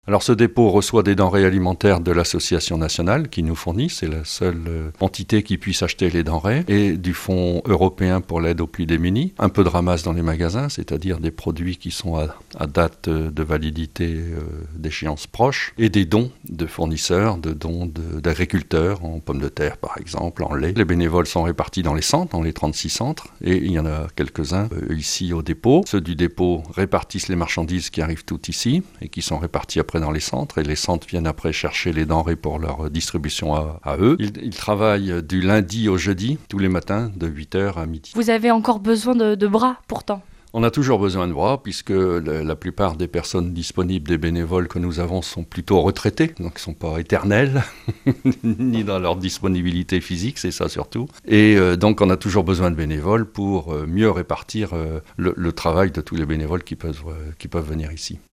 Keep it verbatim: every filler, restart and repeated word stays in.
Alors ce dépôt reçoit des denrées alimentaires de l'association nationale qui nous fournit, c'est la seule euh, entité qui puisse acheter les denrées, et du Fonds européen pour l'aide aux plus démunis, un peu de ramasse dans les magasins, c'est-à-dire des produits qui sont à, à date de validité euh, d'échéance proche, et des dons de fournisseurs, de dons de, d'agriculteurs, en pommes de terre par exemple, en lait. Les bénévoles sont répartis dans les centres, dans les trente-six centres, et il y en a quelques-uns euh, ici au dépôt. Ceux du dépôt répartissent les marchandises qui arrivent toutes ici, et qui sont réparties après dans les centres, et les centres viennent après chercher les denrées pour leur distribution à, à eux. Ils, ils travaillent du lundi au jeudi, tous les matins, de huit heures à midi. Vous avez encore besoin de, de bras, pourtant. On a toujours besoin de bras, puisque la, la plupart des personnes disponibles, des bénévoles que nous avons, sont plutôt retraités, donc ils ne sont pas éternels, ni dans leur disponibilité physique, c'est ça surtout. Et euh, donc on a toujours besoin de bénévoles pour euh, mieux répartir euh, le, le travail de tous les bénévoles qui peuvent, euh, qui peuvent venir ici.